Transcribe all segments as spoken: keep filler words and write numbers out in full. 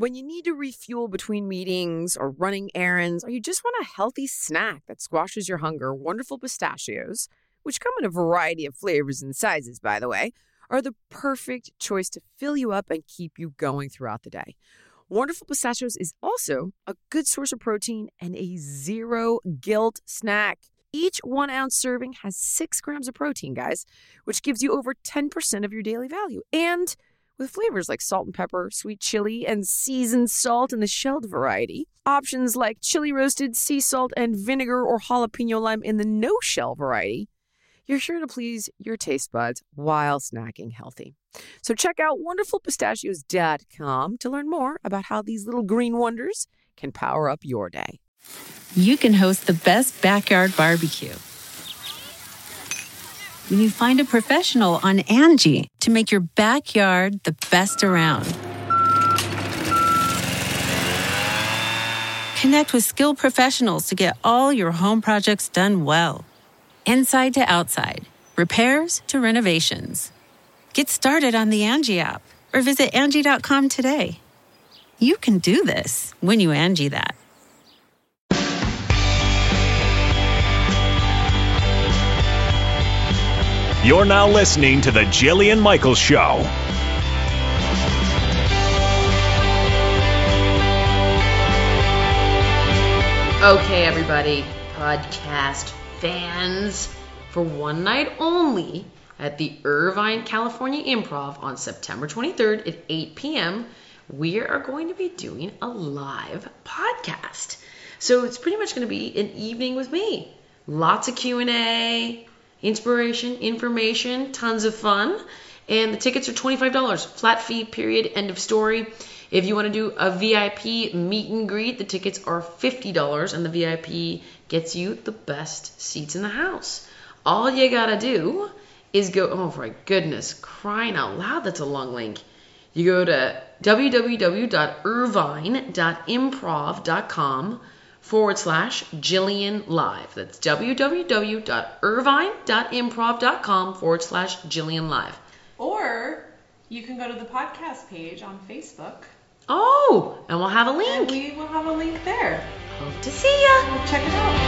When you need to refuel between meetings or running errands, or you just want a healthy snack that squashes your hunger, Wonderful Pistachios, which come in a variety of flavors and sizes, by the way, are the perfect choice to fill you up and keep you going throughout the day. Wonderful Pistachios is also a good source of protein and a zero guilt snack. Each one ounce serving has six grams of protein, guys, which gives you over ten percent of your daily value. And with flavors like salt and pepper, sweet chili, and seasoned salt in the shelled variety, options like chili roasted, sea salt, and vinegar or jalapeno lime in the no-shell variety, you're sure to please your taste buds while snacking healthy. So check out wonderful pistachios dot com to learn more about how these little green wonders can power up your day. You can host the best backyard barbecue when you find a professional on Angie to make your backyard the best around. Connect with skilled professionals to get all your home projects done well. Inside to outside, repairs to renovations. Get started on the Angie app or visit Angie dot com today. You can do this when you Angie that. You're now listening to The Jillian Michaels Show. Okay, everybody, podcast fans, for one night only at the Irvine, California Improv on September twenty-third at eight p.m., we are going to be doing a live podcast. So it's pretty much going to be an evening with me. Lots of Q and A, inspiration, information, tons of fun. And the tickets are twenty-five dollars. Flat fee, period, end of story. If you want to do a V I P meet and greet, the tickets are fifty dollars, and the V I P gets you the best seats in the house. All you got to do is go, oh my goodness, crying out loud, that's a long link. You go to www.irvine.improv.com forward slash Jillian Live. That's www.irvine.improv.com forward slash Jillian Live. Or you can go to the podcast page on Facebook. Oh, and we'll have a link. And we will have a link there. Hope to see ya. We'll check it out.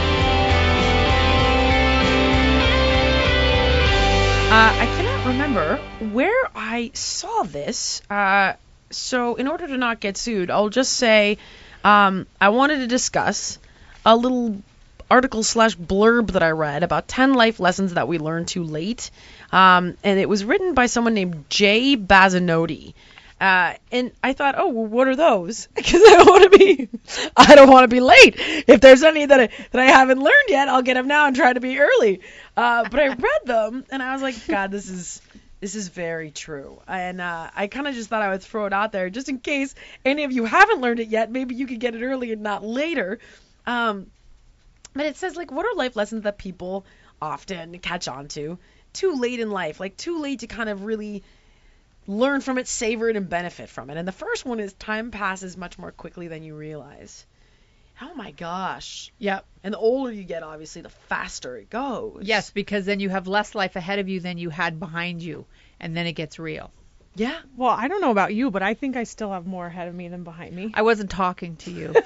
Uh, I cannot remember where I saw this. Uh, so in order to not get sued, I'll just say um, I wanted to discuss a little article slash blurb that I read about ten life lessons that we learn too late. Um, and it was written by someone named Jay Bazanotti. Uh, and I thought, oh, well, what are those? Because I don't want to be, I don't want to be late. If there's any that I, that I haven't learned yet, I'll get them now and try to be early. Uh, but I read them and I was like, God, this is, this is very true. And uh, I kind of just thought I would throw it out there just in case any of you haven't learned it yet. Maybe you could get it early and not later. Um, but it says, like, what are life lessons that people often catch on to too late in life? Like, too late to kind of really learn from it, savor it, and benefit from it. And the first one is time passes much more quickly than you realize. Oh my gosh. Yep. And the older you get, obviously, the faster it goes. Yes, because then you have less life ahead of you than you had behind you, and then it gets real. Yeah. Well, I don't know about you, but I think I still have more ahead of me than behind me. I wasn't talking to you.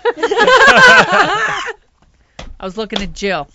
I was looking at Jill.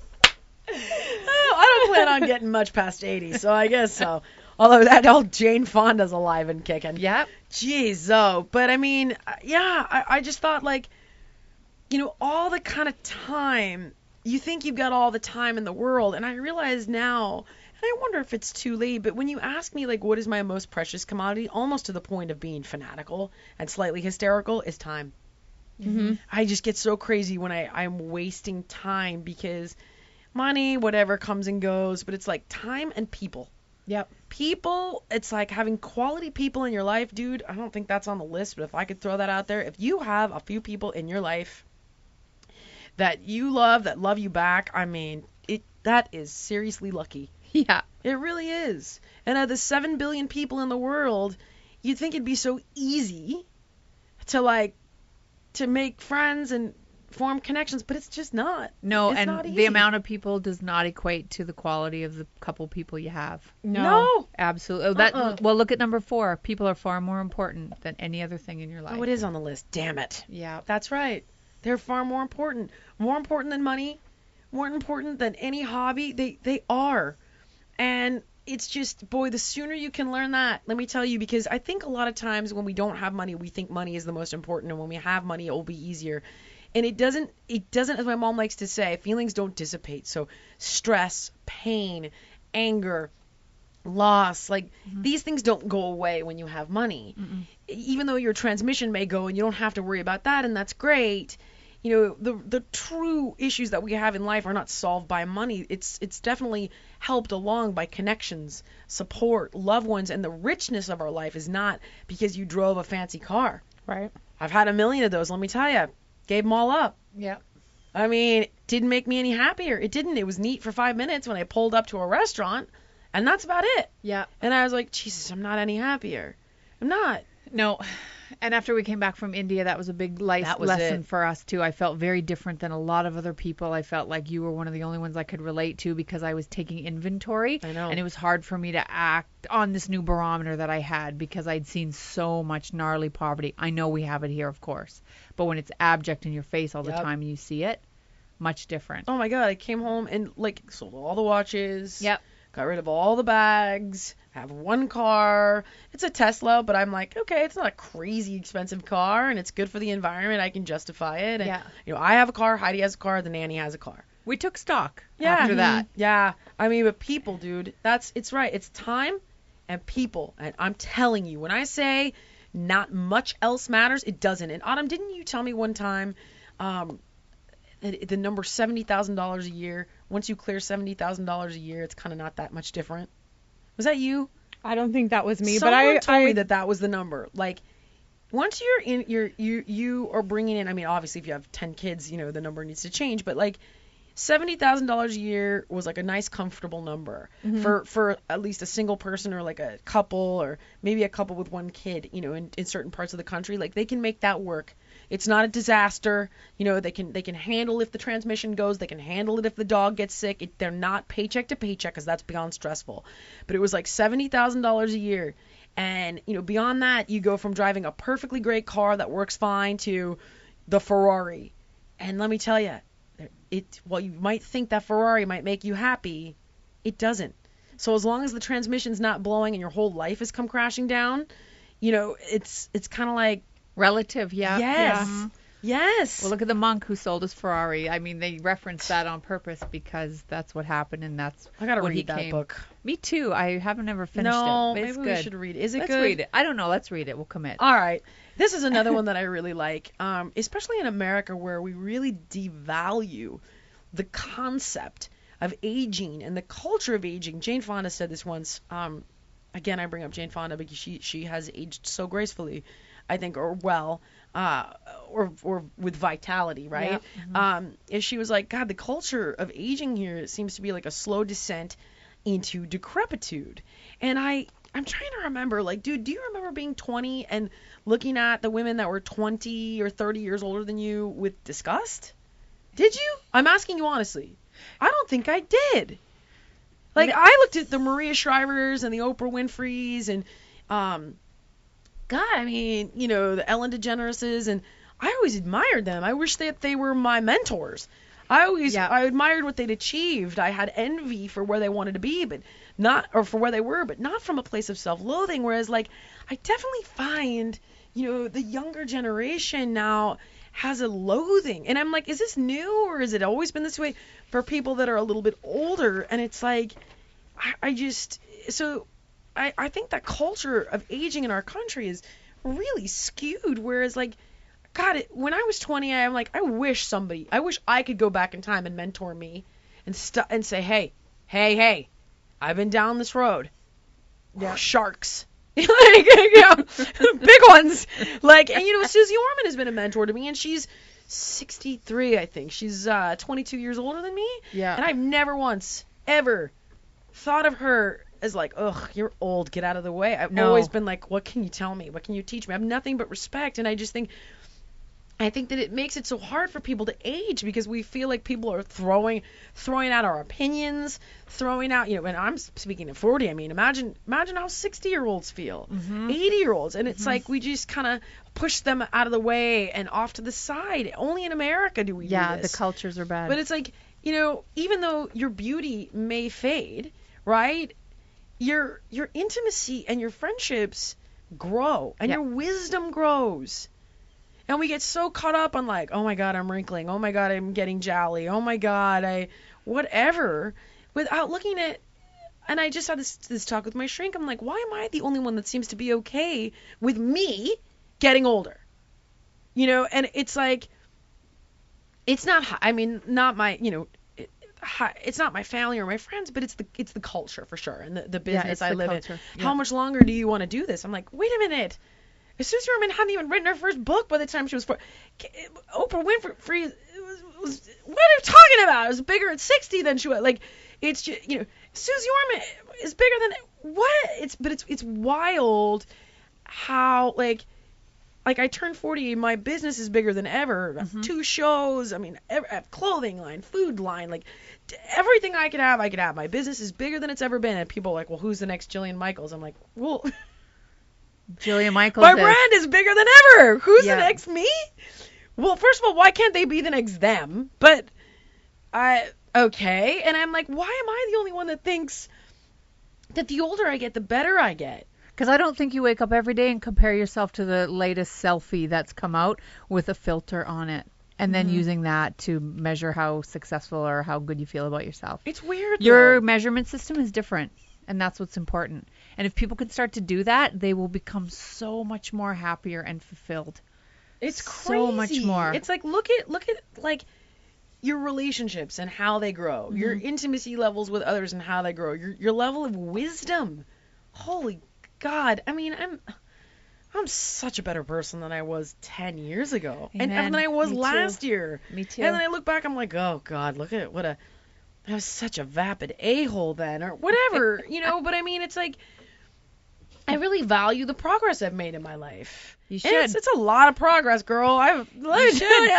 Oh, I don't plan on getting much past eighty, so I guess so. Although that old Jane Fonda's alive and kicking. Yep. Jeez, oh. But I mean, yeah, I, I just thought, like, you know, all the kind of time, you think you've got all the time in the world. And I realize now, and I wonder if it's too late, but when you ask me, like, what is my most precious commodity, almost to the point of being fanatical and slightly hysterical, is time. Mm-hmm. I just get so crazy when I, I'm wasting time because money, whatever, comes and goes. But it's like time and people. Yep. People, it's like having quality people in your life, dude. I don't think that's on the list, but if I could throw that out there, if you have a few people in your life that you love, that love you back, I mean, it that is seriously lucky. Yeah. It really is. And of the seven billion people in the world, you'd think it'd be so easy to, like, to make friends and form connections, but it's just not. No, it's and not easy. the amount of people does not equate to the quality of the couple people you have. No. No. Absolutely. Oh, that Uh-uh. well, look at number four. People are far more important than any other thing in your life. Oh, it is on the list. Damn it. Yeah. That's right. They're far more important. More important than money. More important than any hobby. They they are. And it's just, boy, the sooner you can learn that, let me tell you, because I think a lot of times when we don't have money, we think money is the most important, and when we have money, it will be easier. And it doesn't, it doesn't, as my mom likes to say, feelings don't dissipate. So stress, pain, anger, loss, like mm-hmm. these things don't go away when you have money. Mm-mm. Even though your transmission may go and you don't have to worry about that, and that's great. You know, the the true issues that we have in life are not solved by money. It's it's definitely helped along by connections, support, loved ones, and the richness of our life is not because you drove a fancy car. Right. I've had a million of those, let me tell you. Gave them all up. Yeah. I mean, it didn't make me any happier. It didn't. It was neat for five minutes when I pulled up to a restaurant, and that's about it. Yeah. And I was like, Jesus, I'm not any happier. I'm not. No. And after we came back from India, that was a big life That was lesson it. for us, too. I felt very different than a lot of other people. I felt like you were one of the only ones I could relate to because I was taking inventory. I know. And it was hard for me to act on this new barometer that I had because I'd seen so much gnarly poverty. I know we have it here, of course. But when it's abject in your face all the Yep. time and you see it, much different. Oh, my God. I came home and, like, sold all the watches. Yep. Got rid of all the bags. Have one car. It's a Tesla, but I'm like, okay, it's not a crazy expensive car, and it's good for the environment. I can justify it. And, Yeah. you know, I have a car. Heidi has a car. The nanny has a car. We took stock Yeah. after Mhm. that. Yeah. I mean, but people, dude, that's, it's right. It's time and people. And I'm telling you, when I say not much else matters, it doesn't. And Autumn, didn't you tell me one time, um, that the number seventy thousand dollars a year, once you clear seventy thousand dollars a year, it's kind of not that much different? Was that you? I don't think that was me, Someone but I told I me that that was the number. Like, once you're in, you're you you are bringing in. I mean, obviously, if you have ten kids, you know the number needs to change. But like, seventy thousand dollars a year was like a nice, comfortable number Mhm. for for at least a single person or like a couple or maybe a couple with one kid. You know, in, in certain parts of the country, like they can make that work. It's not a disaster. You know, they can they can handle if the transmission goes. They can handle it if the dog gets sick. It, they're not paycheck to paycheck because that's beyond stressful. But it was like seventy thousand dollars a year. And, you know, beyond that, you go from driving a perfectly great car that works fine to the Ferrari. And let me tell you, it while you might think that Ferrari might make you happy, it doesn't. So as long as the transmission's not blowing and your whole life has come crashing down, you know, it's it's kind of like, Relative, yeah. yes, Yeah. yes. Well, look at the monk who sold his Ferrari. I mean, they referenced that on purpose because that's what happened, and that's I gotta what read he that came. book. Me too. I haven't ever finished No, it. But maybe it's we good. should read it. Is it Let's good? read it. I don't know. Let's read it. We'll commit. All right. This is another one that I really like, um, especially in America where we really devalue the concept of aging and the culture of aging. Jane Fonda said this once. Um, again, I bring up Jane Fonda because she she has aged so gracefully, I think, or well, uh, or or with vitality, right? Yeah. Mm-hmm. Um, and she was like, God, the culture of aging here seems to be like a slow descent into decrepitude. And I I'm trying to remember, like, dude, do you remember being twenty and looking at the women that were twenty or thirty years older than you with disgust? Did you? I'm asking you honestly. I don't think I did. Like, I looked at the Maria Shrivers and the Oprah Winfreys and, um, God, I mean, you know, the Ellen DeGenereses, and I always admired them. I wish that they were my mentors. I always, Yeah. I admired what they'd achieved. I had envy for where they wanted to be, but not, or for where they were, but not from a place of self-loathing. Whereas, like, I definitely find, you know, the younger generation now has a loathing. And I'm like, is this new, or has it always been this way for people that are a little bit older? And it's like, I, I just, so I, I think that culture of aging in our country is really skewed. Whereas, like, God, it, when I was twenty, I'm like, I wish somebody, I wish I could go back in time and mentor me and st- and say, hey, hey, hey, I've been down this road. Yeah. Sharks. Like, you know, big ones. Like, and you know, Susie Orman has been a mentor to me, and she's sixty-three, I think. She's uh, twenty-two years older than me. Yeah. And I've never once, ever thought of her as like, ugh, you're old, get out of the way. I've No. always been like, what can you tell me? What can you teach me? I have nothing but respect, and I just think I think that it makes it so hard for people to age because we feel like people are throwing throwing out our opinions, throwing out, you know, and I'm speaking at forty, I mean, imagine imagine how sixty-year-olds feel, Mhm. eighty-year-olds, and it's Mhm. like we just kind of push them out of the way and off to the side. Only in America do we Yeah, do the this. cultures are bad. But it's like, you know, even though your beauty may fade, right? Your your intimacy and your friendships grow, and Yeah. your wisdom grows. And we get so caught up on like, oh my God, I'm wrinkling. Oh my God, I'm getting jowly. Oh my God, I whatever, without looking at. And I just had this this talk with my shrink. I'm like, why am I the only one that seems to be okay with me getting older? You know, and it's like, it's not. hi- I mean, not my, you know, it, hi- it's not my family or my friends, but it's the it's the culture for sure, and the the Yeah, business it's I the live culture. in. Yeah. How much longer do you want to do this? I'm like, wait a minute. Susie Orman hadn't even written her first book by the time she was four. Oprah Winfrey was, was what are you talking about? It was bigger at sixty than she was. Like, it's just, you know, Susie Orman is bigger than what? It's but it's it's wild how like like I turned forty. My business is bigger than ever. I have Mm-hmm. two shows. I mean, I have clothing line, food line, like everything I could have, I could have. My business is bigger than it's ever been. And people are like, well, who's the next Jillian Michaels? I'm like, well. Jillian Michaels. My is- brand is bigger than ever. Who's Yeah. the next me? Well, first of all, why can't they be the next them? But I okay, and I'm like, why am I the only one that thinks that the older I get, the better I get? Because I don't think you wake up every day and compare yourself to the latest selfie that's come out with a filter on it, and then Mm-hmm. using that to measure how successful or how good you feel about yourself. It's weird. Your though. measurement system is different, and that's what's important. And if people can start to do that, they will become so much more happier and fulfilled. It's so much crazy. more. It's like look at look at like your relationships and how they grow, your Mm-hmm. intimacy levels with others and how they grow, your your level of wisdom. Holy God! I mean, I'm I'm such a better person than I was ten years ago, and, Amen. and than I was Me too. last year. Me too. And then I look back, I'm like, oh God, look at what a I was such a vapid a-hole then, or whatever, you know. But I mean, it's like I really value the progress I've made in my life. You And should. It's, it's a lot of progress, girl. I've let me tell ya.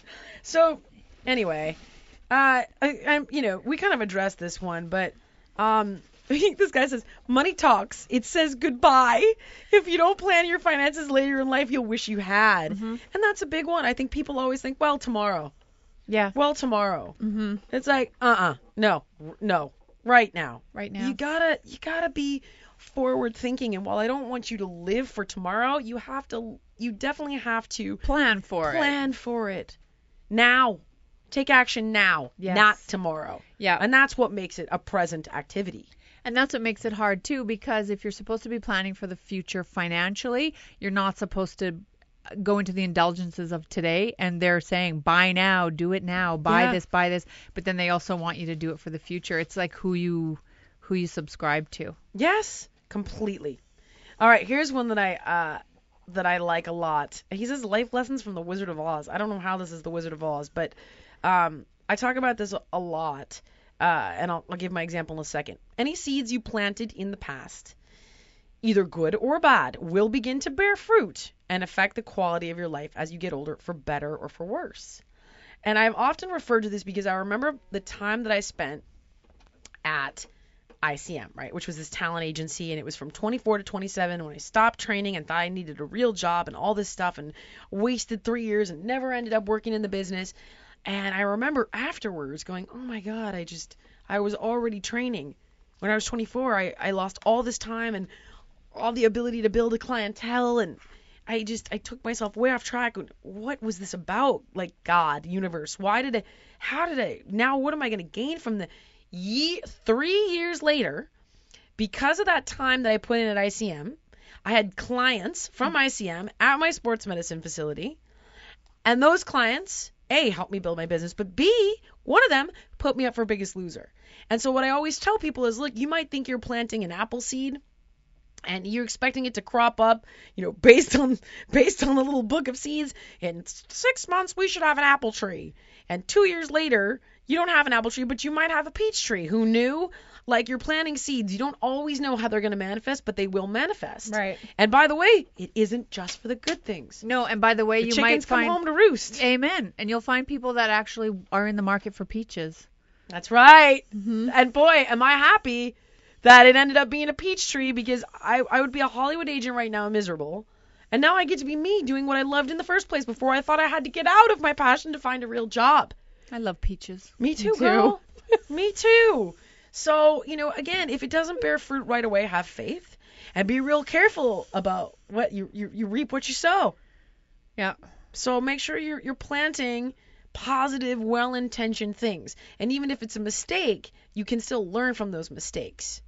So anyway, uh, I, I'm you know we kind of addressed this one, but um. This guy says, money talks. It says goodbye. If you don't plan your finances later in life, you'll wish you had. Mm-hmm. And that's a big one. I think people always think, well, tomorrow. Yeah. Well, tomorrow. Mm-hmm. It's like, uh-uh. No. R- no. Right now. Right now. You gotta, you gotta be forward thinking. And while I don't want you to live for tomorrow, you have to, you definitely have to Plan for it. plan for it. Now. Take action now, Yes. not tomorrow. Yeah. And that's what makes it a present activity. And that's what makes it hard too, because if you're supposed to be planning for the future financially, you're not supposed to go into the indulgences of today, and they're saying buy now, do it now, buy Yeah. this, buy this, but then they also want you to do it for the future. It's like who you who you subscribe to. Yes, completely. All right, here's one that I uh that I like a lot. He says life lessons from the Wizard of Oz. I don't know how this is the Wizard of Oz, but um I talk about this a, a lot. Uh, and I'll, I'll give my example in a second. Any seeds you planted in the past, either good or bad, will begin to bear fruit and affect the quality of your life as you get older, for better or for worse. And I've often referred to this because I remember the time that I spent at I C M, right, which was this talent agency, and it was from twenty-four to twenty-seven when I stopped training and thought I needed a real job and all this stuff, and wasted three years and never ended up working in the business. And I remember afterwards going, oh my God, I just, I was already training. When I was twenty-four, I, I lost all this time and all the ability to build a clientele, and I just, I took myself way off track. What was this about? Like, God, universe, why did I, how did I, now what am I going to gain from the ye, three years later, because of that time that I put in at I C M, I had clients from I C M at my sports medicine facility, and those clients, A, helped me build my business, but B, one of them put me up for Biggest Loser. And so what I always tell people is, look, you might think you're planting an apple seed and you're expecting it to crop up, you know, based on based on the little book of seeds. In six months, we should have an apple tree. And two years later, you don't have an apple tree, but you might have a peach tree. Who knew? Like, you're planting seeds. You don't always know how they're going to manifest, but they will manifest. Right. And by the way, it isn't just for the good things. No, and by the way, The you chickens might find come home to roost. Amen. And you'll find people that actually are in the market for peaches. That's right. And boy, am I happy that it ended up being a peach tree, because I, I would be a Hollywood agent right now, miserable. And now I get to be me, doing what I loved in the first place before I thought I had to get out of my passion to find a real job. I love peaches. Me too, too. girl. Me too. So, you know, again, if it doesn't bear fruit right away, have faith and be real careful about what you you, you reap what you sow. Yeah. So make sure you're you're planting positive, well-intentioned things. And even if it's a mistake, you can still learn from those mistakes.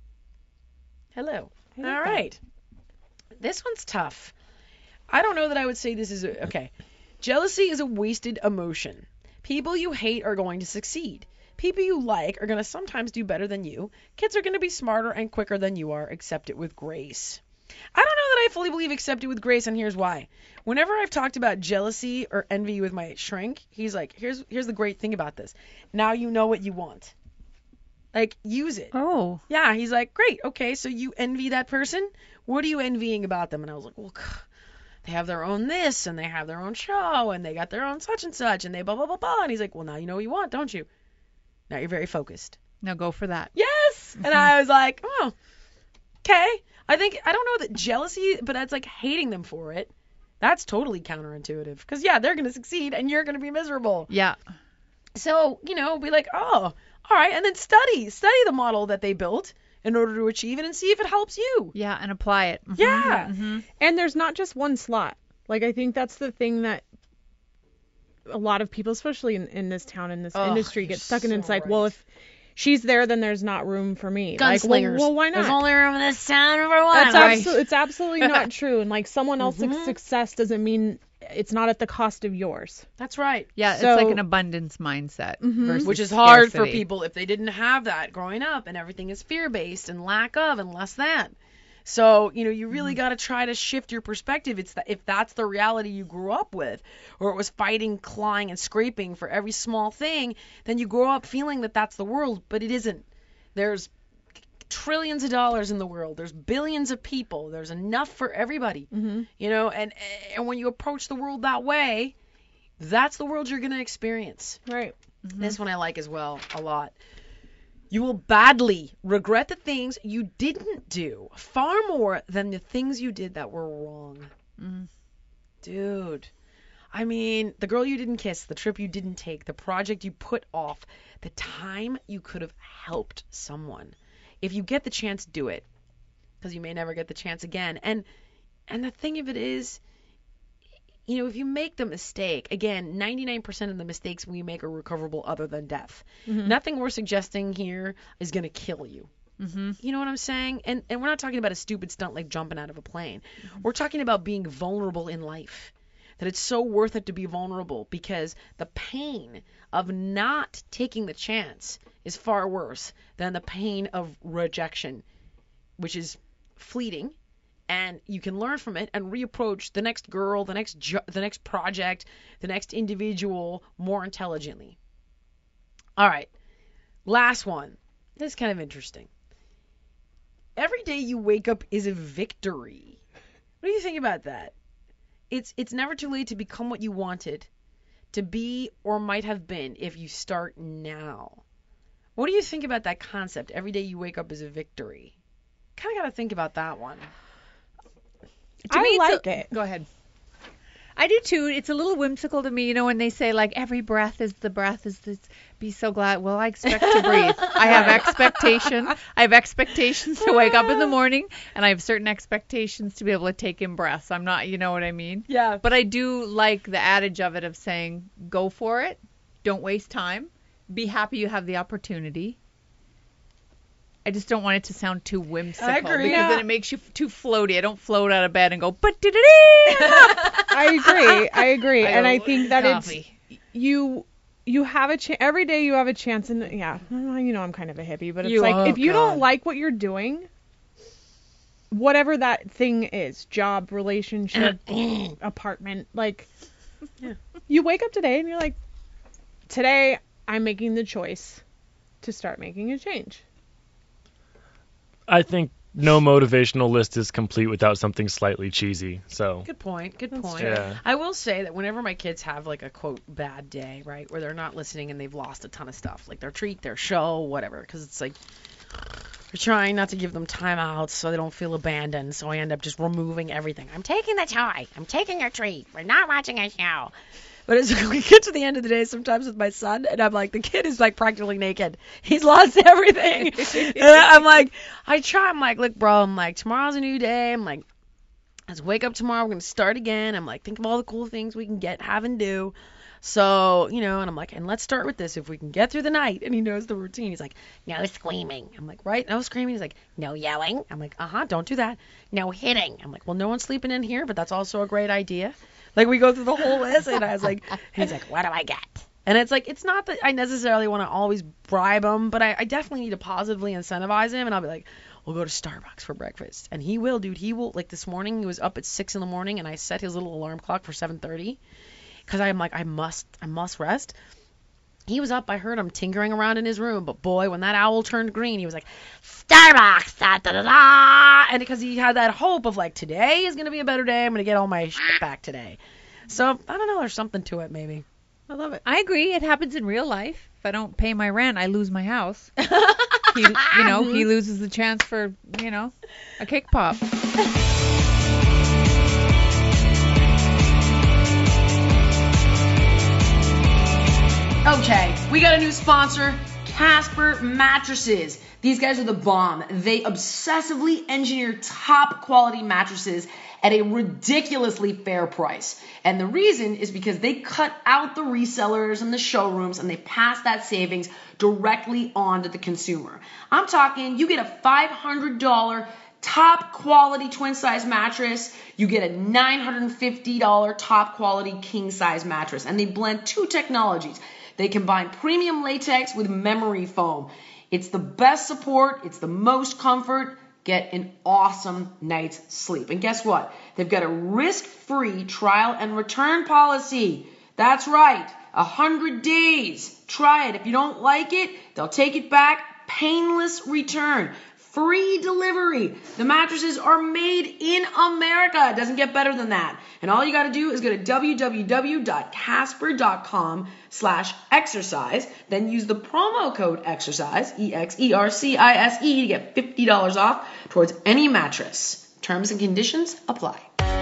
Hello. All right. This one's tough. I don't know that I would say this is a, okay. Jealousy is a wasted emotion. People you hate are going to succeed. People you like are going to sometimes do better than you. Kids are going to be smarter and quicker than you are. Accept it with grace. I don't know that I fully believe accept it with grace, and here's why. Whenever I've talked about jealousy or envy with my shrink, he's like, here's here's the great thing about this. Now you know what you want. Like, use it. Oh. Yeah, he's like, great, okay, so you envy that person? What are you envying about them? And I was like, well, they have their own this, and they have their own show, and they got their own such and such, and they blah, blah, blah, blah. And he's like, well, now you know what you want, don't you? Now you're very focused. Now go for that. Yes! And I was like, oh, okay. I think, I don't know that jealousy, but that's like hating them for it. That's totally counterintuitive. Because, yeah, they're going to succeed, and you're going to be miserable. Yeah. So, you know, be like, oh, all right, and then study. Study the model that they built in order to achieve it and see if it helps you. Yeah, and apply it. Mhm. Yeah. Mm-hmm. And there's not just one slot. Like, I think that's the thing that a lot of people, especially in, in this town, in this Oh, industry, you're get stuck in. so It's like, right. well, if she's there, then there's not room for me. Like, well, Gunslingers. well, why not? There's only room in this town for one. That's Right. abso- it's absolutely not true. And like, someone else's Mhm. success doesn't mean it's not at the cost of yours. That's right. Yeah, So- it's like an abundance mindset Mhm. versus Which is hard for scarcity. people if they didn't have that growing up, and everything is fear-based and lack of and less than. So, you know, you really got to try to shift your perspective. It's that if that's the reality you grew up with, or it was fighting, clawing, and scraping for every small thing, then you grow up feeling that that's the world, but it isn't. There's trillions of dollars in the world. There's billions of people. There's enough for everybody. Mm-hmm. You know, and and when you approach the world that way, that's the world you're going to experience. Right. This one I like as well a lot. You will badly regret the things you didn't do far more than the things you did that were wrong. Mm. Dude. I mean, the girl you didn't kiss, the trip you didn't take, the project you put off, the time you could have helped someone. If you get the chance, do it. Because you may never get the chance again. And and the thing of it is, you know, if you make the mistake, again, ninety-nine percent of the mistakes we make are recoverable other than death. Mhm. Nothing we're suggesting here is going to kill you. Mm-hmm. You know what I'm saying? And and we're not talking about a stupid stunt like jumping out of a plane. We're talking about being vulnerable in life. That it's so worth it to be vulnerable, because the pain of not taking the chance is far worse than the pain of rejection, which is fleeting. And you can learn from it and reapproach the next girl, the next jo- the next project, the next individual more intelligently. All right. Last one. This is kind of interesting. Every day you wake up is a victory. What do you think about that? It's it's never too late to become what you wanted to be or might have been if you start now. What do you think about that concept? Every day you wake up is a victory. Kind of got to think about that one. To I me, it's like a- it. Go ahead. I do too. It's a little whimsical to me, you know, when they say like every breath is the breath is this. Be so glad. Well, I expect to breathe. I have expectation. I have expectations to wake up in the morning, and I have certain expectations to be able to take in breaths. I'm not, you know what I mean? Yeah. But I do like the adage of it of saying, go for it. Don't waste time. Be happy you have the opportunity. I just don't want it to sound too whimsical. I agree. Because Yeah. then it makes you f- too floaty. I don't float out of bed and go, but did I agree. I agree. and I think that Coffee. it's you you have a chance every day. You have a chance, and yeah, well, you know, I'm kind of a hippie, but it's You- like oh, if you God. don't like what you're doing, whatever that thing is, job, relationship, apartment, like, yeah. You wake up today and you're like, today I'm making the choice to start making a change. I think no motivational list is complete without something slightly cheesy. So good point. Good That's point. Yeah. I will say that whenever my kids have like a quote bad day, right, where they're not listening and they've lost a ton of stuff, like their treat, their show, whatever, because it's like we're trying not to give them timeouts so they don't feel abandoned. So I end up just removing everything. I'm taking the toy. I'm taking your treat. We're not watching a show. But as we get to the end of the day, sometimes with my son, and I'm like, the kid is like practically naked. He's lost everything. And I'm like, I try. I'm like, look, bro, I'm like, tomorrow's a new day. I'm like, let's wake up tomorrow. We're going to start again. I'm like, think of all the cool things we can get, have, and do. So, you know, and I'm like, and let's start with this. If we can get through the night, and he knows the routine. He's like, no screaming. I'm like, right? No screaming. He's like, no yelling. I'm like, uh-huh, don't do that. No hitting. I'm like, well, no one's sleeping in here, but that's also a great idea. Like, we go through the whole list, and I was like, he's like, what do I get? And it's like, it's not that I necessarily want to always bribe him, but I, I definitely need to positively incentivize him, and I'll be like, we'll go to Starbucks for breakfast. And he will, dude. He will, like, this morning, he was up at six in the morning, and I set his little alarm clock for seven thirty, because I'm like, I must, I must rest. He was up, I heard him tinkering around in his room, but boy, when that owl turned green, he was like, Starbucks, da da da da, and because he had that hope of like, today is going to be a better day, I'm going to get all my shit back today. So, I don't know, there's something to it, maybe. I love it. I agree. It happens in real life. If I don't pay my rent, I lose my house. he, you know, he loses the chance for, you know, a cake pop. Okay, we got a new sponsor, Casper Mattresses. These guys are the bomb. They obsessively engineer top quality mattresses at a ridiculously fair price. And the reason is because they cut out the resellers and the showrooms and they pass that savings directly on to the consumer. I'm talking, you get a five hundred dollars top quality twin size mattress, you get a nine hundred fifty dollars top quality king size mattress. And they blend two technologies. They combine premium latex with memory foam. It's the best support. It's the most comfort. Get an awesome night's sleep. And guess what? They've got a risk-free trial and return policy. That's right. A hundred days. Try it. If you don't like it, they'll take it back. Painless return. Free delivery. The mattresses are made in America. It doesn't get better than that. And all you got to do is go to www.casper.com slash exercise. Then use the promo code exercise, E X E R C I S E, to get fifty dollars off towards any mattress. Terms and conditions apply.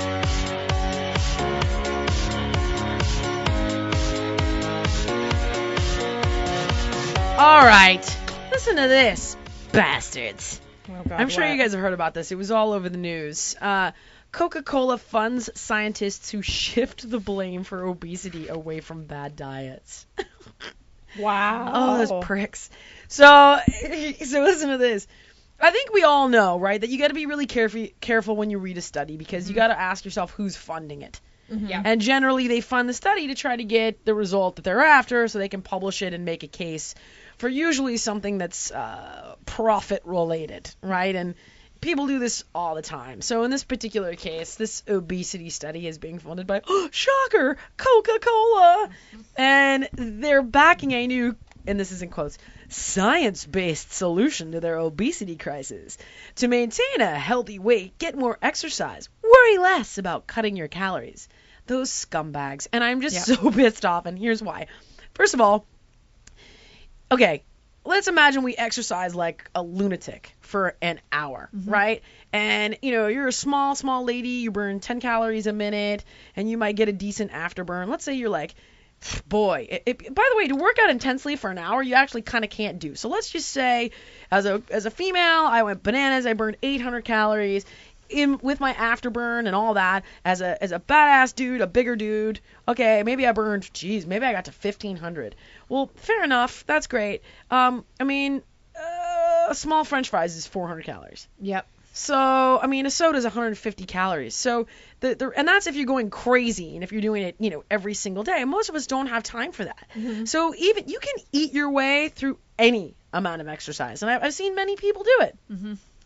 All right. Listen to this. Bastards. Oh, God, I'm sure what? you guys have heard about this. It was all over the news. Uh, Coca-Cola funds scientists who shift the blame for obesity away from bad diets. Wow. Oh, those pricks. So, so listen to this. I think we all know, right, that you got to be really careful careful when you read a study because mm-hmm. you got to ask yourself who's funding it. Mm-hmm. Yeah. And generally, they fund the study to try to get the result that they're after so they can publish it and make a case for usually something that's uh, profit-related, right? And people do this all the time. So in this particular case, this obesity study is being funded by, oh, shocker, Coca-Cola. And they're backing a new, and this is in quotes, science-based solution to their obesity crisis. To maintain a healthy weight, get more exercise, worry less about cutting your calories. Those scumbags. And I'm just yep. so pissed off, and here's why. First of all, okay, let's imagine we exercise like a lunatic for an hour, mm-hmm. right? And, you know, you're a small, small lady, you burn ten calories a minute, and you might get a decent afterburn. Let's say you're like, boy, it, it, by the way, to work out intensely for an hour, you actually kind of can't do. So let's just say, as a as a female, I went bananas, I burned eight hundred calories. In, with my afterburn and all that, as a as a badass dude, a bigger dude, okay, maybe I burned, geez, maybe I got to fifteen hundred. Well, fair enough, that's great. Um, I mean, uh, a small French fries is four hundred calories. Yep. So, I mean, a soda is one hundred fifty calories. So, the, the and that's if you're going crazy and if you're doing it, you know, every single day. And most of us don't have time for that. Mm-hmm. So, even you can eat your way through any amount of exercise, and I've, I've seen many people do it. Mm-hmm.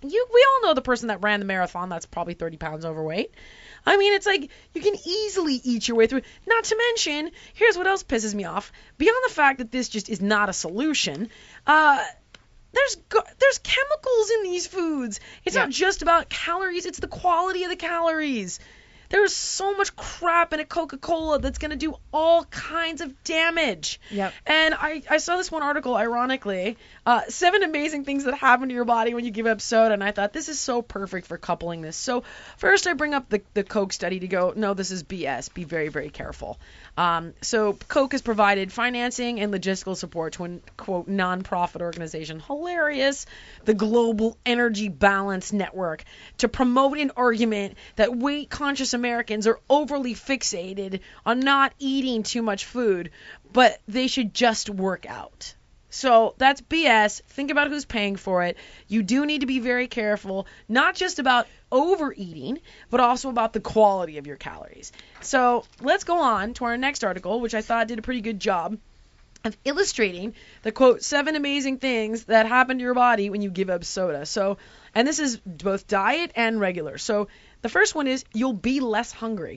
you we all know the person that ran the marathon that's probably thirty pounds overweight. I mean, it's like you can easily eat your way through. Not to mention, here's what else pisses me off. Beyond the fact that this just is not a solution, uh, there's go- there's chemicals in these foods. It's Yeah. not just about calories, it's the quality of the calories. There's so much crap in a Coca-Cola that's going to do all kinds of damage. Yep. And I, I saw this one article, ironically, uh, seven amazing things that happen to your body when you give up soda, and I thought this is so perfect for coupling this. So first I bring up the, the Coke study to go, no, this is B S. Be very, very careful. Um, so Coke has provided financing and logistical support to a, quote, nonprofit organization, hilarious, the Global Energy Balance Network, to promote an argument that weight-conscious Americans are overly fixated on not eating too much food, but they should just work out. So that's B S. Think about who's paying for it. You do need to be very careful, not just about overeating, but also about the quality of your calories. So let's go on to our next article, which I thought did a pretty good job of illustrating the, quote, seven amazing things that happen to your body when you give up soda. So, and this is both diet and regular. So the first one is you'll be less hungry.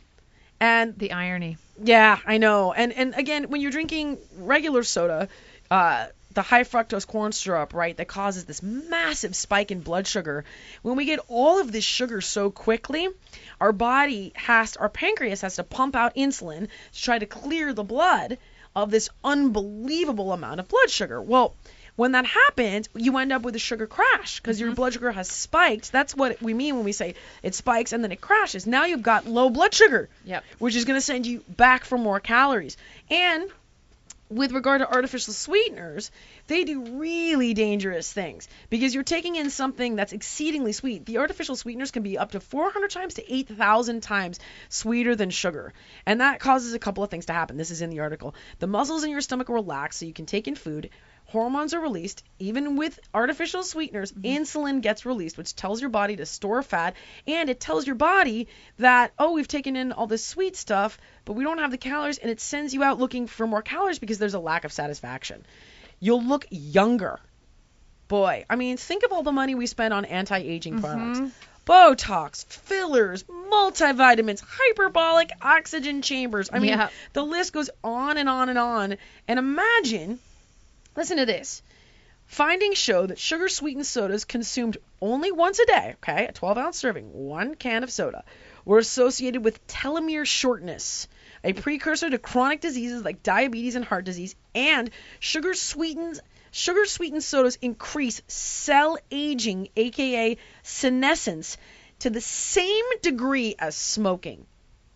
And The irony. yeah, I know. And and again, when you're drinking regular soda, uh, the high fructose corn syrup, right, that causes this massive spike in blood sugar. When we get all of this sugar so quickly, our body has, our pancreas has to pump out insulin to try to clear the blood of this unbelievable amount of blood sugar. Well, when that happens, you end up with a sugar crash because your blood sugar has spiked. That's what we mean when we say it spikes and then it crashes. Now you've got low blood sugar, Yep. which is going to send you back for more calories. And with regard to artificial sweeteners, they do really dangerous things because you're taking in something that's exceedingly sweet. The artificial sweeteners can be up to four hundred times to eight thousand times sweeter than sugar. And that causes a couple of things to happen. This is in the article. The muscles in your stomach relax so you can take in food. Hormones are released. Even with artificial sweeteners, mm-hmm. insulin gets released, which tells your body to store fat. And it tells your body that, oh, we've taken in all this sweet stuff, but we don't have the calories. And it sends you out looking for more calories because there's a lack of satisfaction. You'll look younger. Boy, I mean, think of all the money we spend on anti-aging Mm-hmm. products. Botox, fillers, multivitamins, hyperbolic oxygen chambers. I mean, Yeah. the list goes on and on and on. And imagine... Listen to this. Findings show that sugar-sweetened sodas consumed only once a day, okay, a twelve-ounce serving, one can of soda, were associated with telomere shortness, a precursor to chronic diseases like diabetes and heart disease, and sugar-sweetened sugar-sweetened sodas increase cell aging, aka senescence, to the same degree as smoking.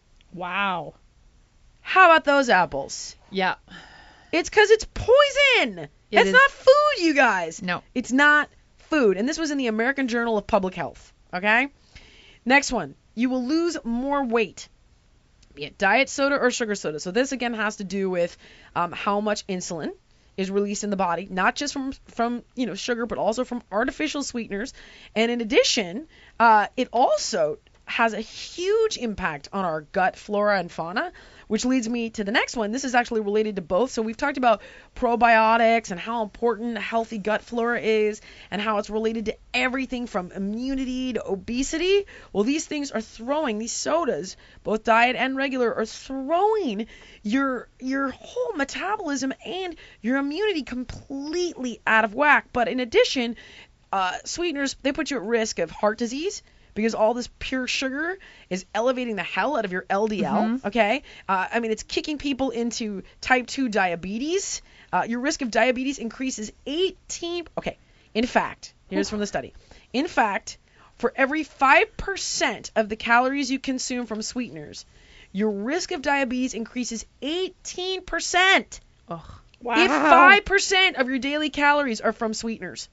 Wow. How about those apples? Yeah. It's because it's poison. It It's is- not food, you guys. No. It's not food. And this was in the American Journal of Public Health. Okay? Next one. You will lose more weight, be it diet soda or sugar soda. So this, again, has to do with um, how much insulin is released in the body, not just from, from you know, sugar, but also from artificial sweeteners. And in addition, uh, it also has a huge impact on our gut flora and fauna, which leads me to the next one. This is actually related to both. So we've talked about probiotics and how important a healthy gut flora is and how it's related to everything from immunity to obesity. Well, these things are throwing, these sodas, both diet and regular, are throwing your your whole metabolism and your immunity completely out of whack. But in addition, uh, sweeteners, they put you at risk of heart disease, because all this pure sugar is elevating the hell out of your L D L, mm-hmm. okay? Uh, I mean, it's kicking people into type two diabetes. Uh, your risk of diabetes increases eighteen... Okay, in fact, here's from the study. In fact, for every five percent of the calories you consume from sweeteners, your risk of diabetes increases eighteen percent. Ugh. Wow. If five percent of your daily calories are from sweeteners.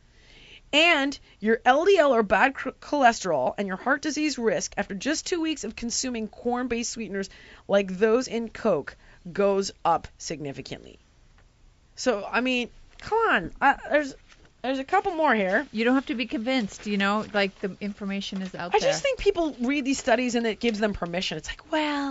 And your L D L or bad cholesterol and your heart disease risk after just two weeks of consuming corn-based sweeteners like those in Coke goes up significantly. So, I mean, come on. Uh, there's there's a couple more here. You don't have to be convinced, you know, like the information is out I there. just think people read these studies and it gives them permission. It's like, well,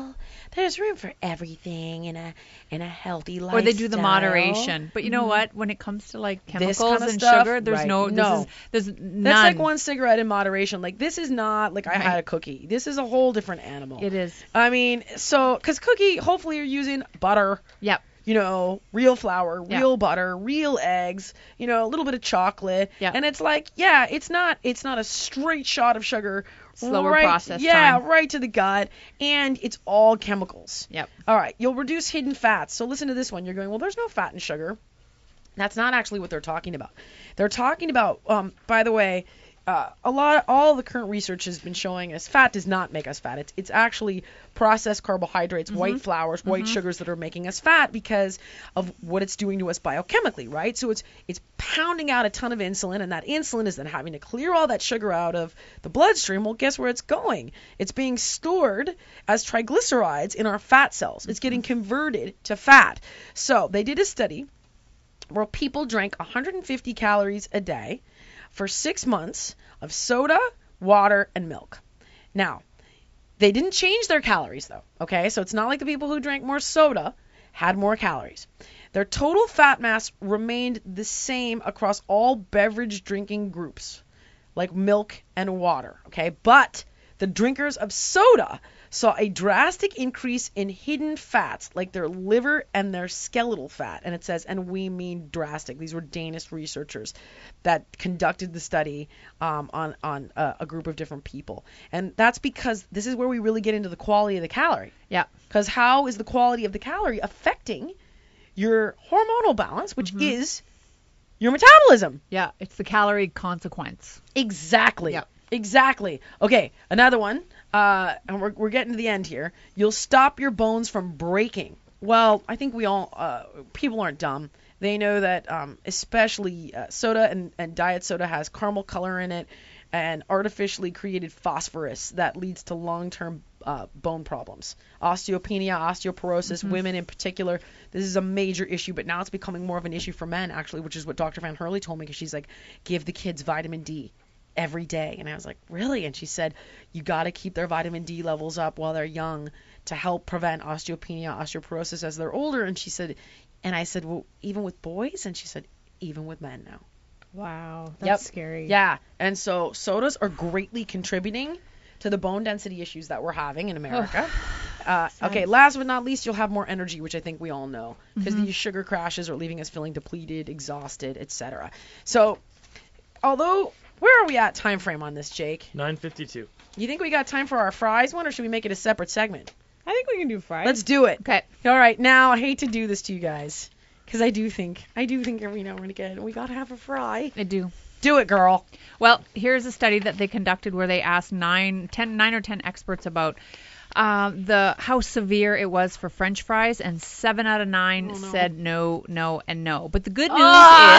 there's room for everything in a in a healthy lifestyle. Or they do the moderation. But you know what? When it comes to like chemicals kind of and stuff, sugar, there's right. no, No. This is, there's none. That's like one cigarette in moderation. Like, this is not like I Right. had a cookie. This is a whole different animal. It is. I mean, so, because cookie, hopefully you're using butter, Yep. you know, real flour, Yeah. real butter, real eggs, you know, a little bit of chocolate. Yeah. And it's like, yeah, it's not it's not a straight shot of sugar. Slower right, process Yeah, time. right to the gut. And it's all chemicals. Yep. All right, you'll reduce hidden fats. So listen to this one. You're going, well, there's no fat in sugar. That's not actually what they're talking about. They're talking about, um, by the way, uh, a lot, all the current research has been showing us fat does not make us fat. It's, it's actually processed carbohydrates, Mm-hmm. white flours, white sugars that are making us fat because of what it's doing to us biochemically, right? So it's it's pounding out a ton of insulin, and that insulin is then having to clear all that sugar out of the bloodstream. Well, guess where it's going? It's being stored as triglycerides in our fat cells. It's getting converted to fat. So they did a study where people drank one hundred fifty calories a day for six months of soda, water, and milk. Now, they didn't change their calories, though, okay? So it's not like the people who drank more soda had more calories. Their total fat mass remained the same across all beverage drinking groups, like milk and water, okay? But the drinkers of soda saw a drastic increase in hidden fats, like their liver and their skeletal fat. And it says, and we mean drastic. These were Danish researchers that conducted the study um, on, on uh, a group of different people. And that's because this is where we really get into the quality of the calorie. Yeah. Because how is the quality of the calorie affecting your hormonal balance, which is your metabolism? Yeah. It's the calorie consequence. Exactly. Yeah. Exactly. Okay, another one. Uh, and we're, we're getting to the end here. You'll stop your bones from breaking. Well, I think we all, uh, people aren't dumb. They know that um, especially uh, soda and, and diet soda has caramel color in it and artificially created phosphorus that leads to long-term uh, bone problems. Osteopenia, osteoporosis, women in particular. This is a major issue, but now it's becoming more of an issue for men, actually, which is what Doctor Van Hurley told me, because she's like, give the kids vitamin D every day. And I was like, really? And she said, you got to keep their vitamin D levels up while they're young to help prevent osteopenia, osteoporosis as they're older. And she said, and I said, well, even with boys? And she said, even with men now. Wow, that's Yep. scary. Yeah. And so sodas are greatly contributing to the bone density issues that we're having in America. uh, okay, last but not least, you'll have more energy, which I think we all know, because these sugar crashes are leaving us feeling depleted, exhausted, et cetera. So, although, where are we at time frame on this, Jake? nine fifty-two. You think we got time for our fries one, or should we make it a separate segment? I think we can do fries. Let's do it. Okay. All right, now I hate to do this to you guys, because I do think, I do think every now and again we gotta have a fry. I do. Do it, girl. Well, here's a study that they conducted where they asked nine, ten, nine or ten experts about uh, the how severe it was for French fries, and seven out of nine Oh, no. said no, no, and no. But the good news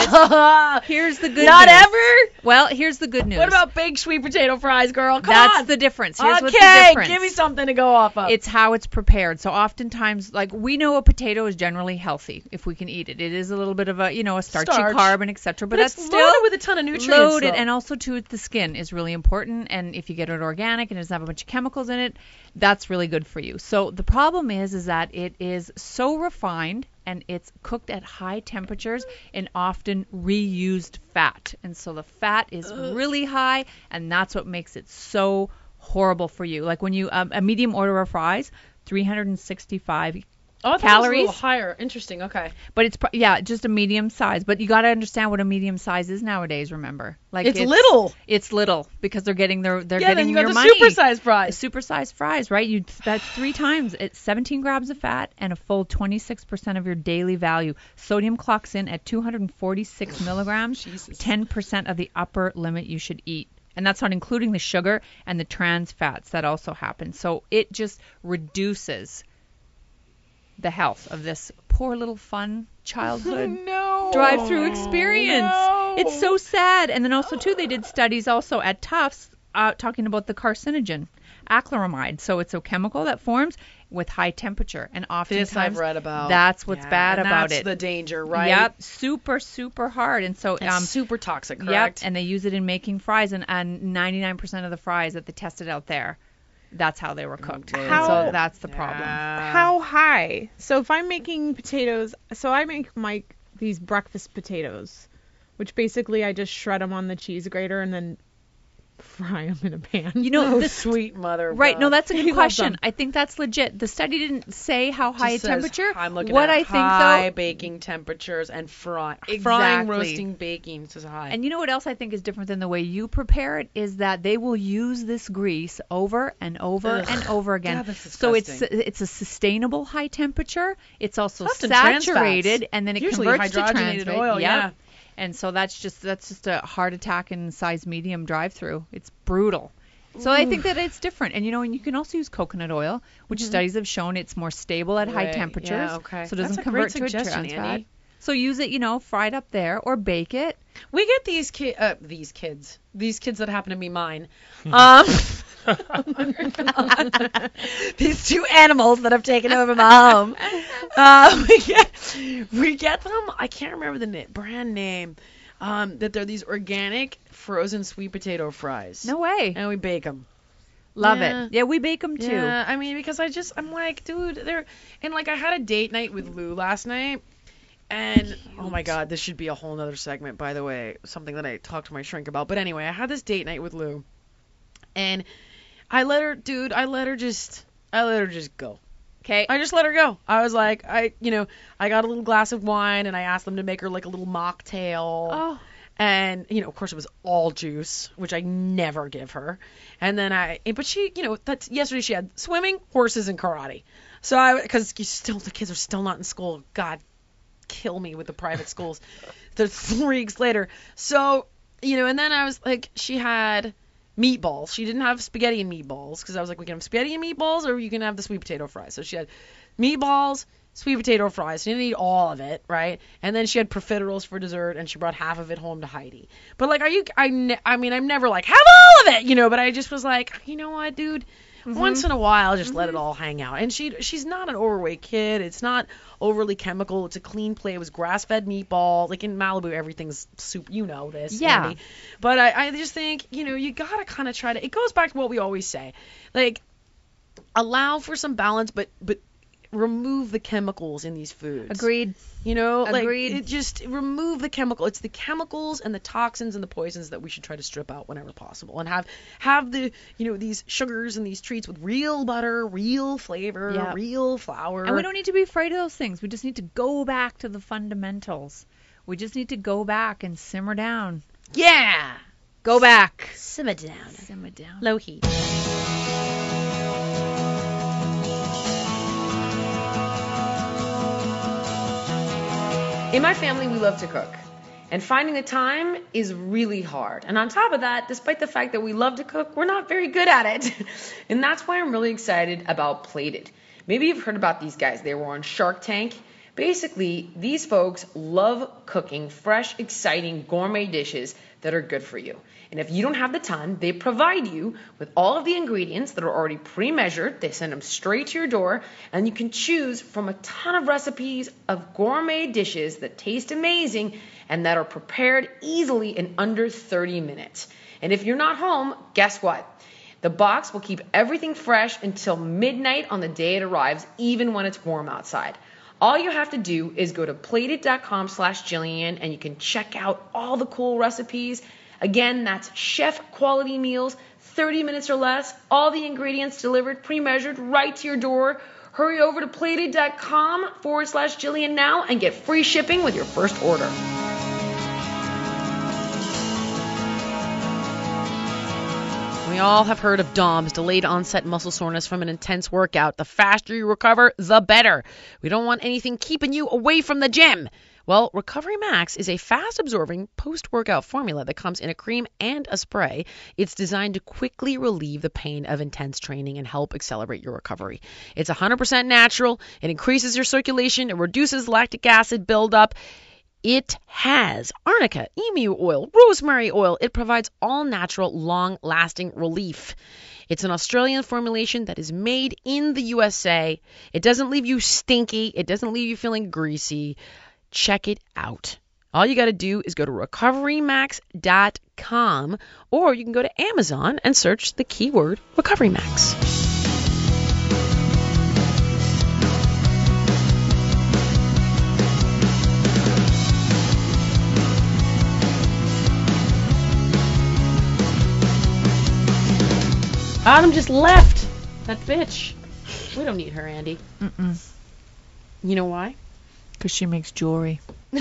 Oh, is, here's the good not news. ever? Well, here's the good news. What about baked sweet potato fries, girl? Come That's on. the difference. Here's okay, what's the difference. give me something to go off of. It's how it's prepared. So oftentimes, like, we know a potato is generally healthy if we can eat it. It is a little bit of a, you know, a starchy Starch. carb and et cetera. But, but that's it's still loaded with a ton of nutrients. loaded, though. and also too, the skin is really important. And if you get it organic and it doesn't have a bunch of chemicals in it, that's really good for you. So the problem is, is that it is so refined and it's cooked at high temperatures and often reused fat. And so the fat is really high, and that's what makes it so horrible for you. Like when you um, a medium order of fries, three hundred sixty-five oh, I thought it was a calories. little higher. Interesting. Okay. But it's pro- yeah, just a medium size. But you got to understand what a medium size is nowadays. Remember, like It's little. It's little because they're getting their they're Yeah, getting then you your got the money. supersized fries. The supersized fries, right? You that's three times. It's seventeen grams of fat and a full twenty-six percent of your daily value. Sodium clocks in at two hundred forty-six milligrams. ten percent of the upper limit you should eat. And that's not including the sugar and the trans fats that also happen. So it just reduces the health of this poor little fun childhood no. drive-through experience. No. It's so sad. And then also, too, they did studies also at Tufts uh, talking about the carcinogen, acrylamide. So it's a chemical that forms with high temperature. And oftentimes This I've read about. that's what's Yeah, bad and about that's it. the danger, right? Yep, super, super hard. And so It's um, super toxic, Yep, correct? and they use it in making fries, and, and ninety-nine percent of the fries that they tested out there that's how they were cooked. And How- so that's the problem. How high? So if I'm making potatoes, so I make my these breakfast potatoes, which basically I just shred them on the cheese grater and then fry them in a pan. You know, Oh, this, sweet mother. of right? God. No, that's a He good loves question. them. I think that's legit. The study didn't say how high a Just says, temperature. I'm looking what at I think high though, baking temperatures and fry, frying, Exactly. roasting, baking. It says high. and you know what else I think is different than the way you prepare it is that they will use this grease over and over Ugh. and over again. God, that's so it's disgusting. it's a sustainable high temperature. It's also It's often trans saturated, fats. and then it Usually converts to hydrogenated trans oil, Yep. yeah. And so that's just that's just a heart attack in size medium drive-through. It's brutal. So I think that it's different. And you know, and you can also use coconut oil, which studies have shown it's more stable at high Right, temperatures. yeah, okay. So it doesn't That's a convert great to a suggestion, trans fat. Andy. So use it, you know, fried up there or bake it. We get these ki- uh, these kids, these kids that happen to be mine. Um, these two animals that have taken over my home. Uh, we get we get them. I can't remember the na- brand name. Um, that they're these organic frozen sweet potato fries. No way. And we bake them. Love Yeah. it. Yeah, we bake them too. Yeah, I mean, because I just, I'm like, dude, they're, and like I had a date night with Lou last night, and oh my God, this should be a whole nother segment, by the way, something that I talked to my shrink about. But anyway, I had this date night with Lou, and I let her, dude, I let her just, I let her just go. Okay. I just let her go. I was like, I, you know, I got a little glass of wine, and I asked them to make her like a little mocktail. Oh. And, you know, of course it was all juice, which I never give her. And then I, but she, you know, that's, yesterday she had swimming, horses, and karate. So I, because you still, the kids are still not in school. God, kill me with the private schools. They're three weeks later. So, you know, and then I was like, she had meatballs. She didn't have spaghetti and meatballs, because I was like, we can have spaghetti and meatballs, or you can have the sweet potato fries. So she had meatballs, sweet potato fries. She didn't eat all of it, right? And then she had profiteroles for dessert, and she brought half of it home to Heidi. But like, are you? I, ne- I mean, I'm never like have all of it, you know. But I just was like, you know what, dude? Mm-hmm. Once in a while, just let it all hang out. And she, she's not an overweight kid. It's not overly chemical. It's a clean plate. It was grass-fed meatball. Like in Malibu, everything's soup. You know this, Yeah. Andy. But I, I just think, you know, you gotta kind of try to. It goes back to what we always say, like, allow for some balance, but but. remove the chemicals in these foods. Agreed. You know, Agreed. like it just remove the chemical. It's the chemicals and the toxins and the poisons that we should try to strip out whenever possible, and have have the you know these sugars and these treats with real butter, real flavor, Yeah. real flour. And we don't need to be afraid of those things. We just need to go back to the fundamentals. We just need to go back and simmer down. Yeah. Go back. Simmer down. Simmer down. Low heat. In my family, we love to cook. And finding the time is really hard. And on top of that, despite the fact that we love to cook, we're not very good at it. And that's why I'm really excited about Plated. Maybe you've heard about these guys. They were on Shark Tank. Basically, these folks love cooking fresh, exciting gourmet dishes that are good for you. And if you don't have the time, they provide you with all of the ingredients that are already pre-measured. They send them straight to your door, and you can choose from a ton of recipes of gourmet dishes that taste amazing and that are prepared easily in under thirty minutes. And if you're not home, guess what? The box will keep everything fresh until midnight on the day it arrives, even when it's warm outside. All you have to do is go to plated.com slash Jillian, and you can check out all the cool recipes. Again, that's chef quality meals, thirty minutes or less, all the ingredients delivered, pre-measured, right to your door. Hurry over to plated.com forward slash Jillian now and get free shipping with your first order. We all have heard of D O M S, delayed onset muscle soreness from an intense workout. The faster you recover, the better. We don't want anything keeping you away from the gym. Well, Recovery Max is a fast-absorbing post-workout formula that comes in a cream and a spray. It's designed to quickly relieve the pain of intense training and help accelerate your recovery. It's one hundred percent natural. It increases your circulation. It reduces lactic acid buildup. It has arnica, emu oil, rosemary oil. It provides all-natural, long-lasting relief. It's an Australian formulation that is made in the U S A. It doesn't leave you stinky. It doesn't leave you feeling greasy. Check it out. All you got to do is go to recovery max dot com, or you can go to Amazon and search the keyword Recovery Max. Autumn just left. That bitch. We don't need her, Andy. Mm-mm. You know why? Because she makes jewelry. Yeah.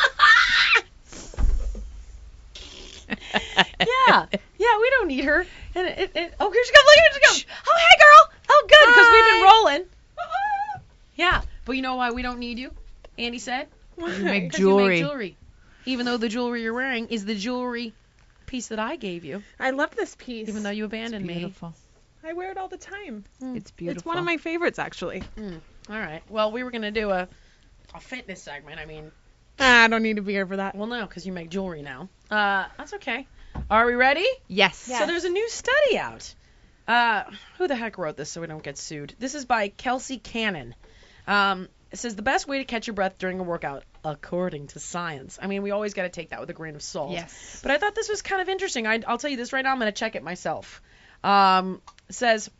Yeah, we don't need her. And it, it, oh, here she comes. Look, here she comes. Oh, hey, girl. Oh, good, because we've been rolling. Yeah. But you know why we don't need you? Andy said. You make 'Cause jewelry. You make jewelry. Even though the jewelry you're wearing is the jewelry piece that I gave you. I love this piece. Even though you abandoned It's beautiful. I wear it all the time. It's beautiful. It's one of my favorites, actually. me. Mm. All right. Well, we were going to do a, a fitness segment. I mean, Ah, I don't need to be here for that. well, no, because you make jewelry now. Uh, that's okay. Are we ready? Yes. So there's a new study out. Uh, who the heck wrote this so we don't get sued? This is by Kelsey Cannon. Um, it says the best way to catch your breath during a workout, according to science. I mean, we always got to take that with a grain of salt. Yes. But I thought this was kind of interesting. I, I'll tell you this right now. I'm going to check it myself. Um, it says,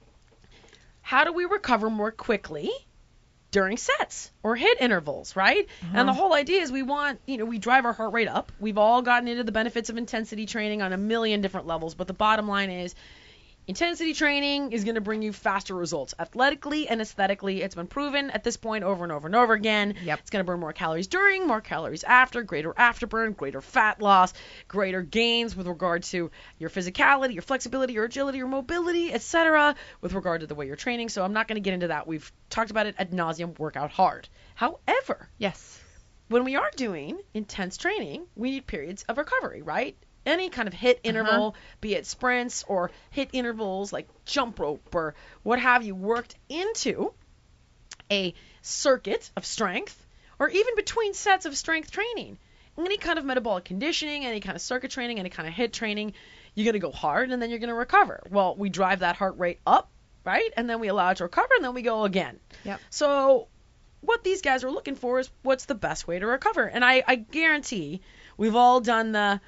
how do we recover more quickly during sets or hit intervals, right? And the whole idea is we want, you know, we drive our heart rate up. We've all gotten into the benefits of intensity training on a million different levels, but the bottom line is intensity training is going to bring you faster results athletically and aesthetically. It's been proven at this point over and over and over again. Yep. It's going to burn more calories during, more calories after, greater afterburn, greater fat loss, greater gains with regard to your physicality, your flexibility, your agility, your mobility, et cetera, with regard to the way you're training. So I'm not going to get into that. We've talked about it ad nauseum, work out hard. However, Yes. when we are doing intense training, we need periods of recovery, right? Any kind of hit interval, be it sprints or hit intervals like jump rope or what have you, worked into a circuit of strength or even between sets of strength training. Any kind of metabolic conditioning, any kind of circuit training, any kind of hit training, you're going to go hard and then you're going to recover. Well, we drive that heart rate up, right? And then we allow it to recover and then we go again. Yep. So what these guys are looking for is what's the best way to recover. And I, I guarantee we've all done the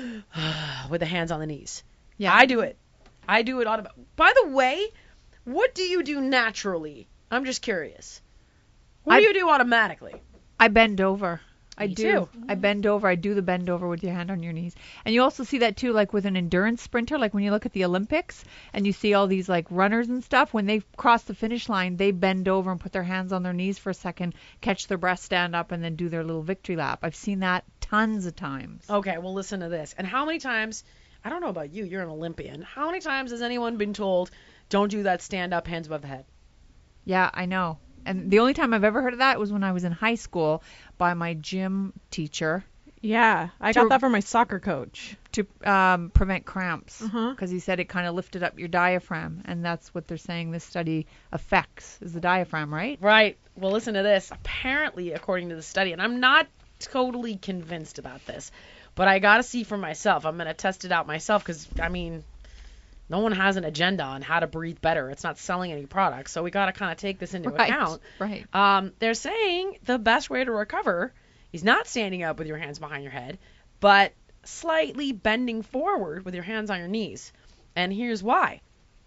with the hands on the knees. Yeah. I do it. I do it automatically. By the way, what do you do naturally? I'm just curious. What I- do you do automatically? I bend over. I Me do. too. I bend over. I do the bend over with your hand on your knees. And you also see that too, like with an endurance sprinter, like when you look at the Olympics and you see all these like runners and stuff, when they cross the finish line, they bend over and put their hands on their knees for a second, catch their breath, stand up, and then do their little victory lap. I've seen that tons of times. Okay, well, listen to this. And how many times, I don't know about you, you're an Olympian. How many times has anyone been told, don't do that stand up, hands above the head? Yeah, I know. And the only time I've ever heard of that was when I was in high school by my gym teacher Yeah, I To- got that from my soccer coach. to um, prevent cramps because Uh-huh. he said it kind of lifted up your diaphragm, and that's what they're saying this study affects is the diaphragm, right? Right. Well, listen to this. Apparently, according to the study, and I'm not totally convinced about this, but I got to see for myself. I'm going to test it out myself because, I mean, no one has an agenda on how to breathe better. It's not selling any products, so we got to kind of take this into Right. account. Right. Um, they're saying the best way to recover is not standing up with your hands behind your head, but slightly bending forward with your hands on your knees. And here's why.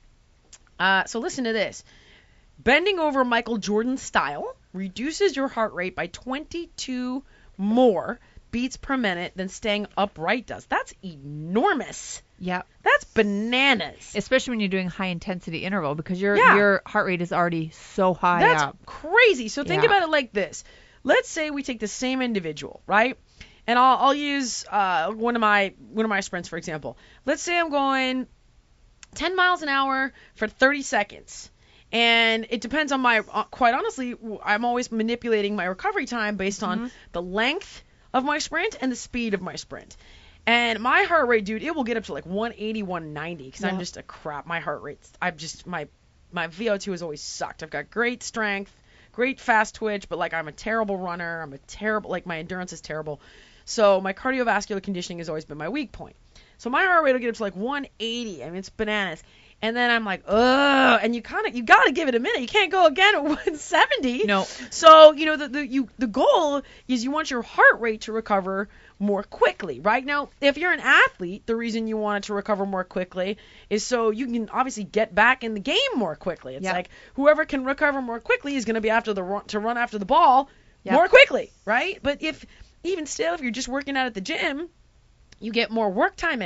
Uh, so listen to this. Bending over Michael Jordan style reduces your heart rate by twenty-two more beats per minute than staying upright does. That's enormous. Yeah. That's bananas. Especially when you're doing high intensity interval because your Yeah. your heart rate is already so high That's up. crazy. So think Yeah. about it like this. Let's say we take the same individual, right? And I'll, I'll use uh, one of my one of my sprints, for example. Let's say I'm going ten miles an hour for thirty seconds. And it depends on my, uh, quite honestly, w- I'm always manipulating my recovery time based on the length of my sprint and the speed of my sprint. And my heart rate, dude, it will get up to like one eighty, one ninety because I'm Yeah. just a crap. My heart rate, I'm just, my my V O two has always sucked. I've got great strength, great fast twitch, but like I'm a terrible runner. I'm a terrible, like my endurance is terrible. So my cardiovascular conditioning has always been my weak point. So my heart rate will get up to like one eighty. I mean, it's bananas. And then I'm like, ugh, and you kind of, you got to give it a minute. You can't go again at one seventy. No. So, you know, the, the, you, the goal is you want your heart rate to recover more quickly, right? Now, if you're an athlete, the reason you want it to recover more quickly is so you can obviously get back in the game more quickly. It's Yeah. like whoever can recover more quickly is going to be after the run, to run after the ball Yeah. more quickly, right? But if, even still, if you're just working out at the gym, you get more work time in.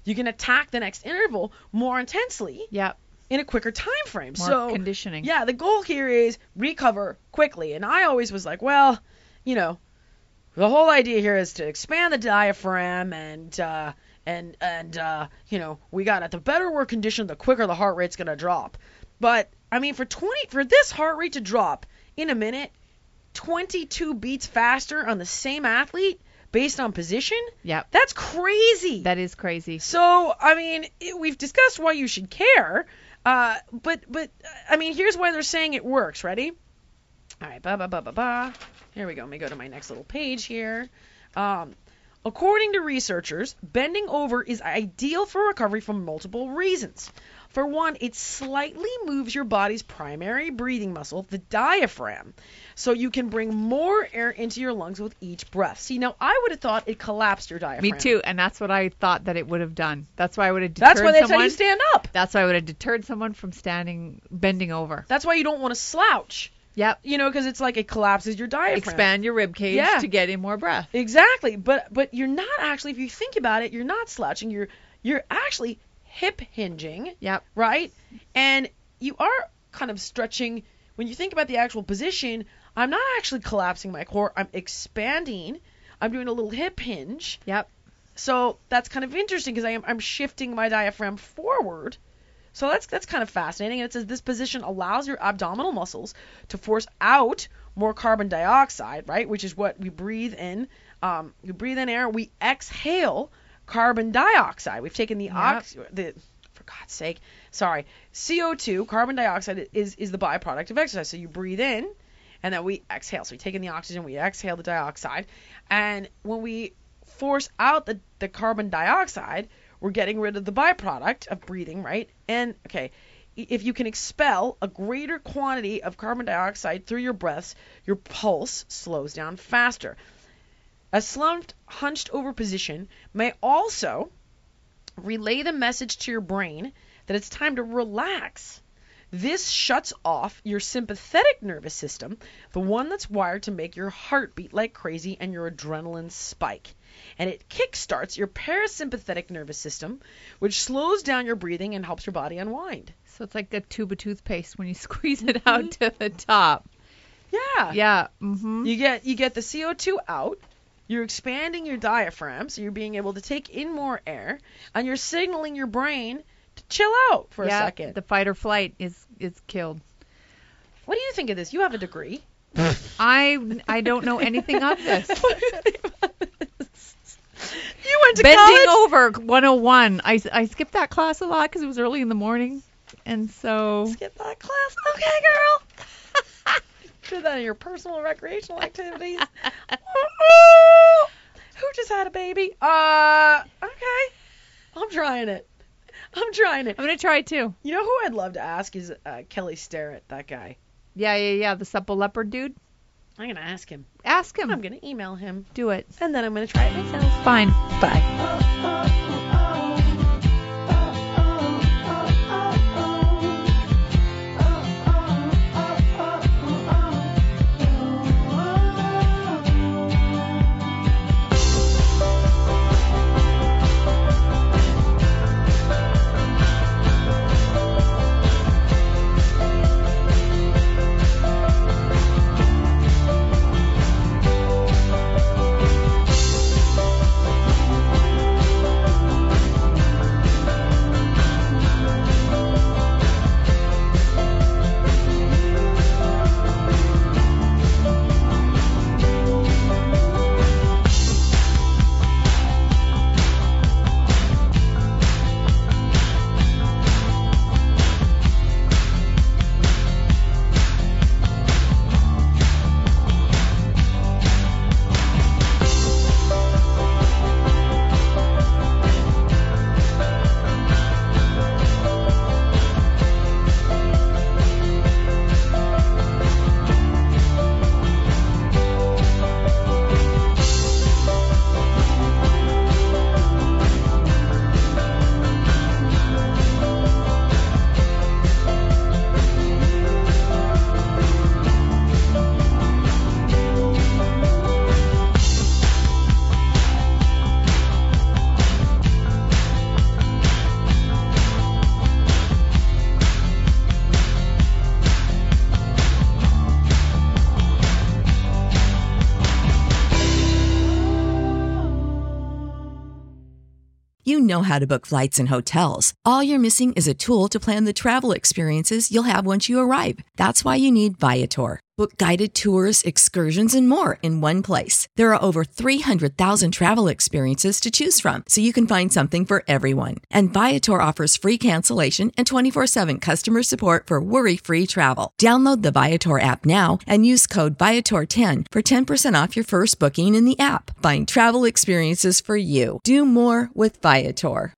you can attack the next interval more intensely Yep. in a quicker time frame. More so conditioning. Yeah, the goal here is recover quickly. And I always was like, well, you know, the whole idea here is to expand the diaphragm and uh, and and uh, you know, we got it. The better we're conditioned, the quicker the heart rate's gonna drop. But I mean, for twenty for this heart rate to drop in a minute, twenty-two beats faster on the same athlete based on position. Yep. That's crazy. That is crazy. So I mean, it, we've discussed why you should care. Uh, but but I mean, here's why they're saying it works. Ready? All right, ba ba ba ba ba. Here we go. Let me go to my next little page here. Um, according to researchers, bending over is ideal for recovery from multiple reasons. For one, it slightly moves your body's primary breathing muscle, the diaphragm, so you can bring more air into your lungs with each breath. See, now I would have thought it collapsed your diaphragm. Me too, and that's what I thought that it would have done. That's why I would have deterred That's why they someone. tell you stand up. That's why I would have deterred someone from standing, bending over. That's why you don't want to slouch. Yep. You know, because it's like it collapses your diaphragm. Expand your rib cage Yeah. to get in more breath. Exactly, but but you're not actually, if you think about it, you're not slouching. You're you're actually hip hinging. Yep. Right? And you are kind of stretching. When you think about the actual position, I'm not actually collapsing my core. I'm expanding. I'm doing a little hip hinge. Yep. So that's kind of interesting because I am I'm shifting my diaphragm forward. So that's that's kind of fascinating. And it says this position allows your abdominal muscles to force out more carbon dioxide, right? Which is what we breathe in. Um, we breathe in air. We exhale carbon dioxide. We've taken the Yep. ox the for God's sake, sorry, C O two, carbon dioxide is is the byproduct of exercise. So you breathe in, and then we exhale. So we take in the oxygen, we exhale the dioxide, and when we force out the the carbon dioxide, we're getting rid of the byproduct of breathing, right? And, okay, if you can expel a greater quantity of carbon dioxide through your breaths, your pulse slows down faster. A slumped, hunched over position may also relay the message to your brain that it's time to relax. This shuts off your sympathetic nervous system, the one that's wired to make your heart beat like crazy and your adrenaline spike. And it kickstarts your parasympathetic nervous system, which slows down your breathing and helps your body unwind. So it's like a tube of toothpaste when you squeeze it out to the top. Yeah. Yeah. Mm-hmm. You get you get the C O two out. You're expanding your diaphragm, so you're being able to take in more air, and you're signaling your brain to chill out for yeah, a second. The fight or flight is is killed. What do you think of this? You have a degree. I I don't know anything of this. You went to Bending college? over one oh one. I, I skipped that class a lot because it was early in the morning, and so Skip that class. Okay, girl. Do that in your personal recreational activities. Who just had a baby? Uh, okay. I'm trying it. I'm trying it. I'm gonna try it too. You know who I'd love to ask is uh, Kelly Starrett, that guy. Yeah, yeah, yeah. The supple leopard dude. I'm gonna ask him. Ask him. I'm gonna email him, Do it. and then I'm gonna try it myself. Fine. Bye. you know how to book flights and hotels. All you're missing is a tool to plan the travel experiences you'll have once you arrive. That's why you need Viator. Book guided tours, excursions, and more in one place. There are over three hundred thousand travel experiences to choose from, so you can find something for everyone. And Viator offers free cancellation and twenty-four seven customer support for worry-free travel. Download the Viator app now and use code Viator ten for ten percent off your first booking in the app. Find travel experiences for you. Do more with Viator.